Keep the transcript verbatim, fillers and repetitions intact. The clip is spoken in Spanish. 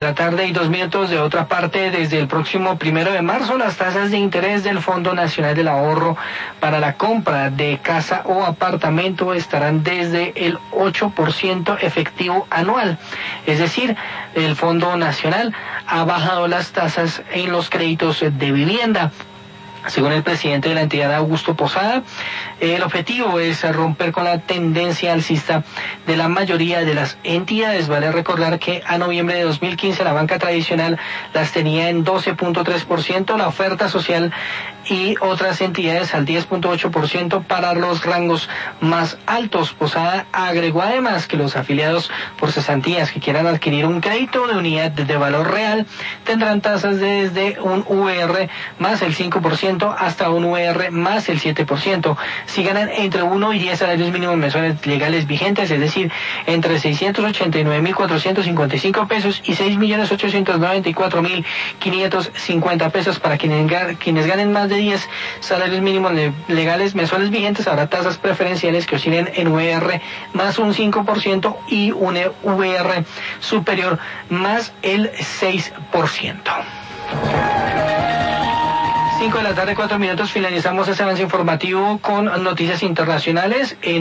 La tarde y dos minutos. De otra parte, desde el próximo primero de marzo, las tasas de interés del Fondo Nacional del Ahorro para la compra de casa o apartamento estarán desde el ocho por ciento efectivo anual. Es decir, el Fondo Nacional ha bajado las tasas en los créditos de vivienda. Según el presidente de la entidad, Augusto Posada, el objetivo es romper con la tendencia alcista de la mayoría de las entidades. Vale recordar que a noviembre de dos mil quince la banca tradicional las tenía en doce punto tres por ciento, la oferta social y otras entidades al diez punto ocho por ciento para los rangos más altos. Posada agregó además que los afiliados por cesantías que quieran adquirir un crédito de unidad de valor real tendrán tasas desde un V R más el cinco por ciento hasta un V R más el siete por ciento. Si ganan entre uno y diez salarios mínimos mensuales legales vigentes, es decir, entre seiscientos ochenta y nueve mil cuatrocientos cincuenta y cinco pesos y seis millones ochocientos noventa y cuatro mil quinientos cincuenta pesos. Para quienes, quienes ganen más de diez salarios mínimos legales mensuales vigentes, habrá tasas preferenciales que oscilen en V R más un cinco por ciento y un V R superior más el seis por ciento. cinco de la tarde, cuatro minutos, finalizamos este avance informativo con noticias internacionales. En